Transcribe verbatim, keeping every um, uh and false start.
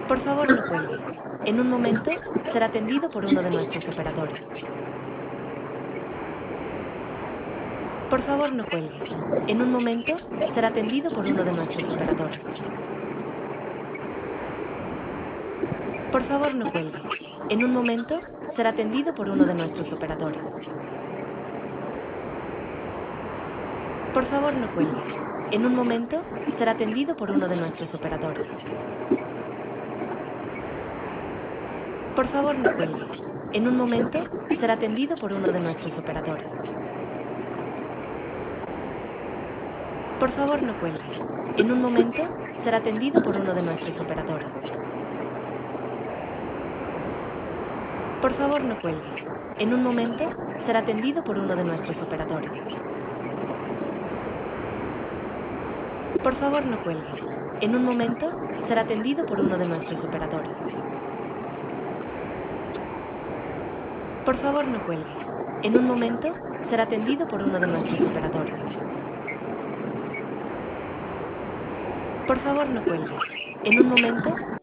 Por favor, no cuelgue. En un momento será atendido por uno de nuestros operadores. Por favor, no cuelgue. En un momento será atendido por uno de nuestros operadores. Por favor, no cuelgue. En un momento será atendido por uno de nuestros operadores. Por favor, no cuelgue. En un momento será atendido por uno de nuestros operadores. Por favor, no cuelgue. En un momento será atendido por uno de nuestros operadores. Por favor, no cuelgue. En un momento será atendido por uno de nuestros operadores. Por favor, no cuelgue. En un momento será atendido por uno de nuestros operadores. Por favor, no cuelgue. En un momento será atendido por uno de nuestros operadores. Por favor, no cuelgue. En un momento será atendido por uno de nuestros operadores. Por favor, no cuelgue. En un momento